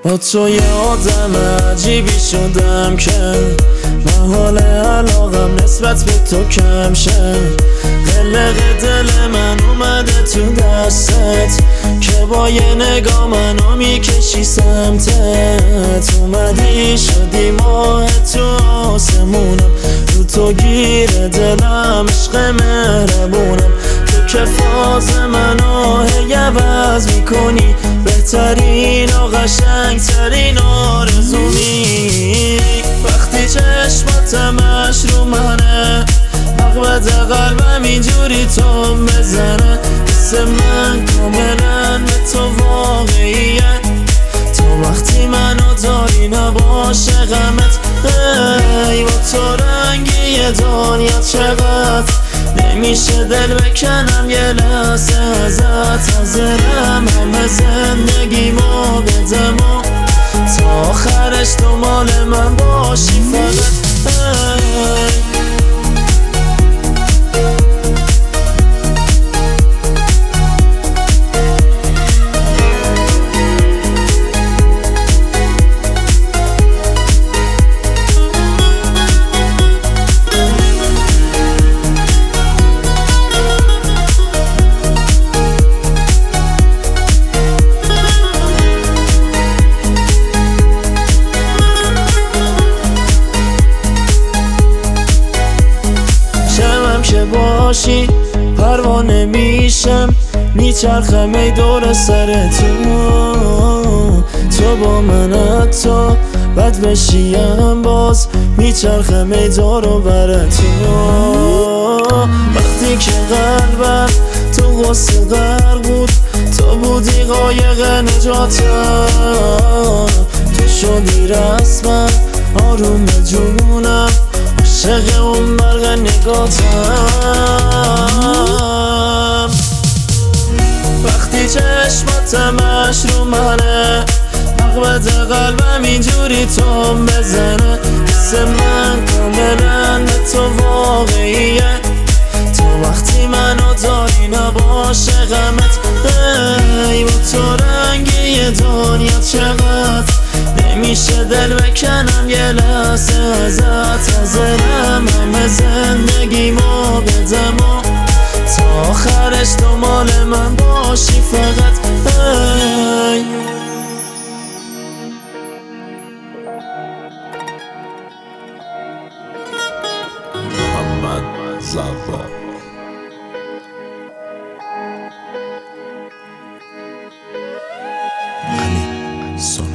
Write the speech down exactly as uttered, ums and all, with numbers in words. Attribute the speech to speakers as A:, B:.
A: با تو یه آدم عجیبی شدم که من حال علاقم نسبت به تو کم شه. قلق دل من اومده تو دستت که با یه نگاه منو میکشی سمتت. اومدی شدی ماه تو آسمونم، رو تو گیر دلم عشق مهربونم. تو که فاز منو هی عوض میکنی، بهترین و قشنگترین آرزومی. وقتی چشماتمش رو منه، عقبت قلبم اینجوری تو بزنه. حس من کاملا به تو واقعیه، تو وقتی منو داری نباشه غمت. ای با تو رنگی دنیا چقدر نمیشه دل بکنم یه لحظه ازت. حاضرم همه زندگیمو بدم و تا آخرش دنبال من باشی فقط. که باشی پروانه میشم، میچرخم ای دور سر تو. تو با من حتی بد بشیم باز میچرخم ای دور و بر تو. وقتی که قلبم تو غصه غرق بود، تو بودی قایق نجاتم. تو شدی رسمم آروم جونم، عاشق اون برق نگاتم. وقتی چشماتمش رو منه، عقبت قلبم اینجوری تو بزنه. حس من کاملا به تو واقعیه، تو وقتی منو داری نباشه غمت. ای با تو رنگی دنیا چقدر نمیشه دل بکنم یه لحظه ازت. حاضرم همه زندگیمو بدم و تا آخرش دنبال من باشی فقط. ای
B: محمد زربا علی سو